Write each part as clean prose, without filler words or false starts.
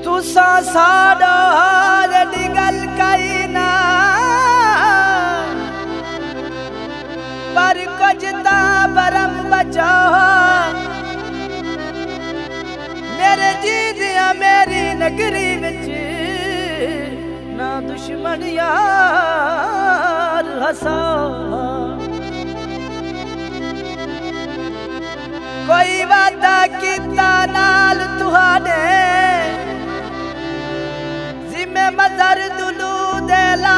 तुसा साडो हार डिगल कई ना पर कुछता बरम बचो मेरे जीदिया मेरी नगरी विच ना दुश्मन यार हसा कोई वादा कीता नाल तुहाडे जिम्मे मजर दुलू दे ला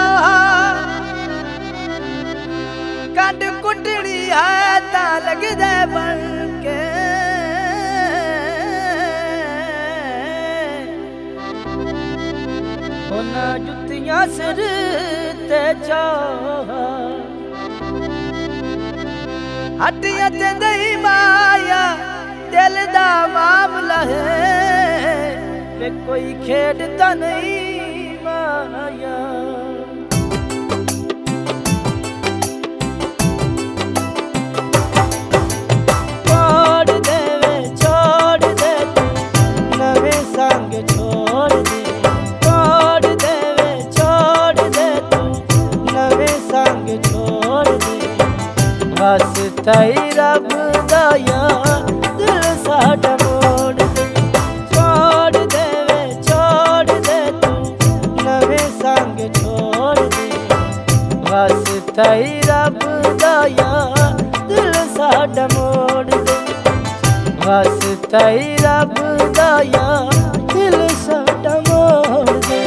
कंड कुटड़ी है ता लग दे बन के होना जुतियां सिर ते चाह हड्डियां ते नहीं माया दिल दा मामला है वे कोई खेडता नहीं माया छोड़ दे तू नवे संग छोड़ दे छोड़ दे तू नवे संग छोड़ दे बस तई रब दया दिल साडा मोड़ दे छोड़ दे तू नवे संग छोड़ दे बस तई रब दया दिल साडा मोड़ दे बस तई रब दया दिल साडा मोड़ दे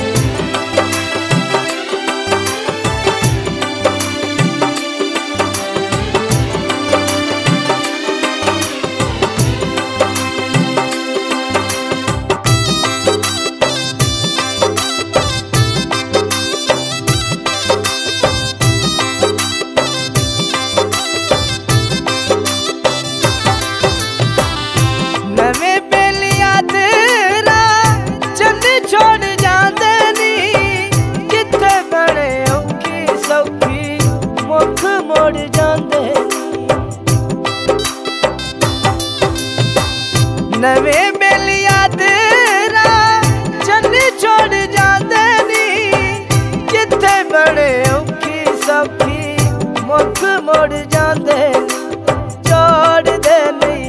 नवे बेलिया तेरा चंद छोड़ जाते नी किथे बड़े औखी सौखी मुख मोड़ जाते नवे बेलिया तेरा चंद छोड़ जाते नी किथे बड़े औखी सौखी मुख मोड़ जाते छोड़ दे नहीं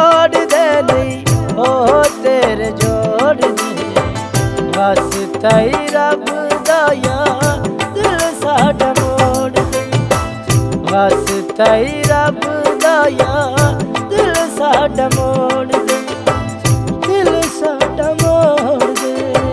ओ तेरे जोड़ दे बस तई रब दया दिल साडा मोड़ दे बस तई रब दया दिल साडा मोड़ दे दिल साडा मोड़ दे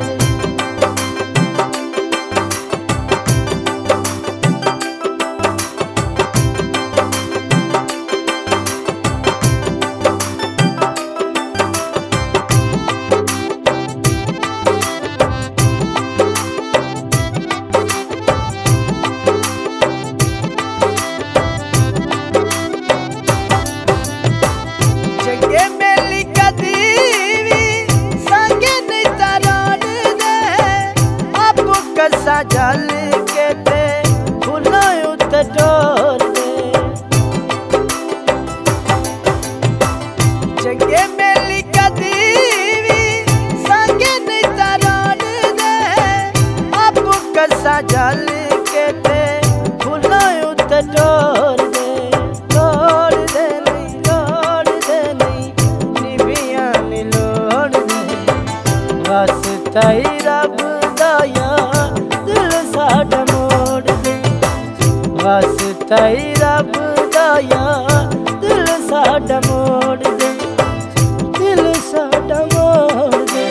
जल के ते फुलायो ते डोर दे चंगे मेली कदीवी संगे नहीं तरान दे अब कसा जल के ते फुलायो ते डोर दे नहीं निभिया नी लोड़ दे बस तई रब दया दिल साडा मोड़ दे बस तई रब दया दिल साडा मोड़ दे दिल साडा मोड़ दे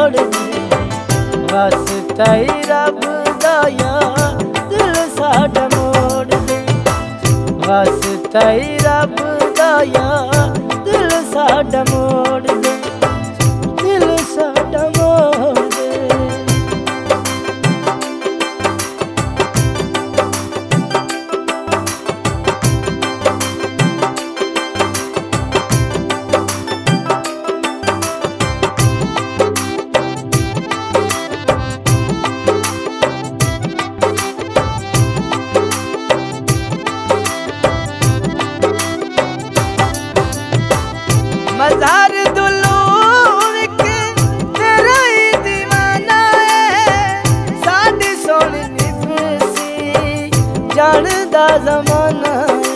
मोड़ दे, वास्ता ही रब दा यार दिल साडा मोड़ दे, वास्ता ही रब दा यार दिल साडा मोड़ दे, दिल साडा मोड़ दे। मज़ार दुलूर के तेरा ही दीवाना है, साडी सोनी निफसी जानदा ज़माना है।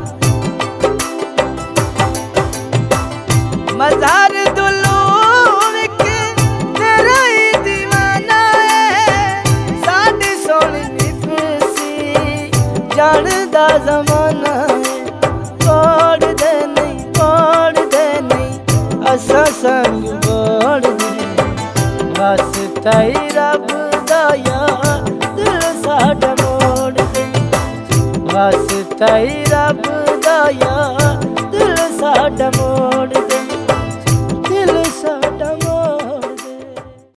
मज़ार दुलूर के तेरा ही दीवाना है, साडी सोनी निफसी जानदा ज़माना है। तोड़ दे नहीं, तोड़ दे नहीं, असा संग बोड़ दे, वास्ता ही रब दा यार दिल साडा मोड़ दे, वास्ता ही रब दा यार